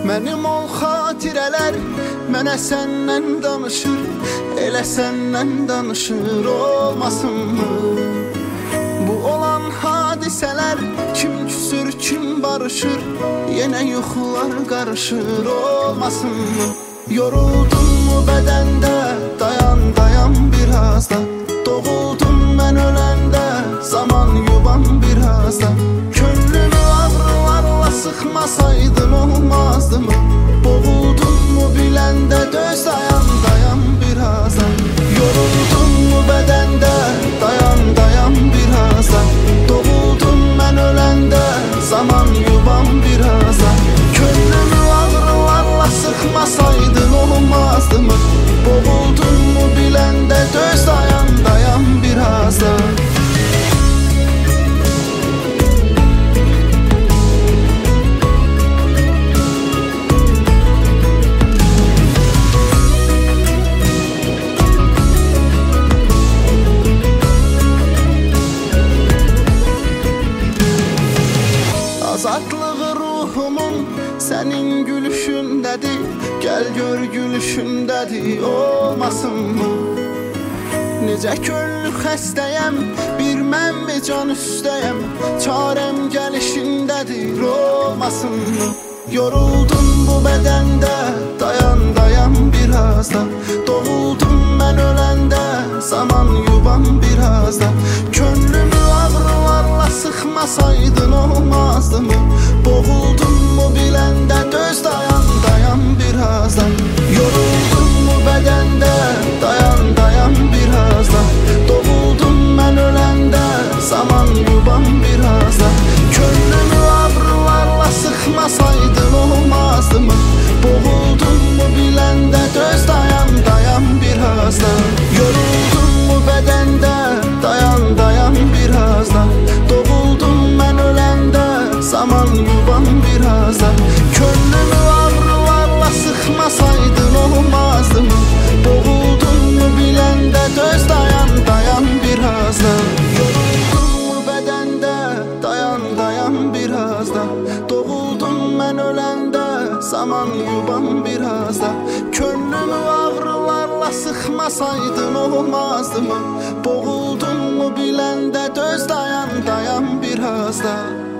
Mənim ol xatirələr mənə səndən danışır, elə səndən danışır olmasınmı? Bu olan hadisələr kim küsür, kim barışır, yenə yuxular qarışır olmasınmı? Yoruldum mu bədəndə, dayan dayan biraz da. Doğuldum mən öləndə, zaman yuban biraz da. Könlümü ağrılarla sıxmasaydın olmazdı mı? Boğuldum mu biləndə, döz dayan dayan biraz da. Yoruldum mu bədəndə, dayan dayan biraz da. Doğuldum mən öləndə, zaman yuban biraz da. Könlümü ağrılarla sıxmasaydın olmazdı mı? Boğuldum mu biləndə, döz dayan dayan biraz da. Azadlığı ruhumun sənin gülüşündədir, gəl gör gülüşündədir olmasınmı? Necə könlü xəstəyəm, bir mən mi can üstəyəm, çarəm gəlişindədir olmasınmı? Yoruldum bu bədəndə, dayan dayan biraz da. Doğuldum mən öləndə, zaman yuban biraz da. Könlümü ağrılarla sıxmasaydın olmazdı mı? Boğuldum mu biləndə, döz dayan dayan biraz da. Yoruldum mu bədəndə, dayan dayan biraz da. Doğuldum mən öləndə, zaman yuban biraz da. Könlümü ağrılarla sıxmasaydın olmazdı mı? Boğuldum mu biləndə, döz dayan dayan biraz da. Yoruldum mu bədəndə, dayan dayan biraz da. Doğuldum mən öləndə, zaman yuban biraz da. Könlümü ağrılarla sıxmasaydın olmazdı mı? Boğuldum mu biləndə, döz dayan dayan biraz da. Yoruldum mu bədəndə, dayan dayan biraz da. Doğuldum mən öləndə, zaman yuban biraz da. Könlümü ağrılarla sıxmasaydın olmazdı mı? Boğuldum mu biləndə, döz dayan dayan biraz da.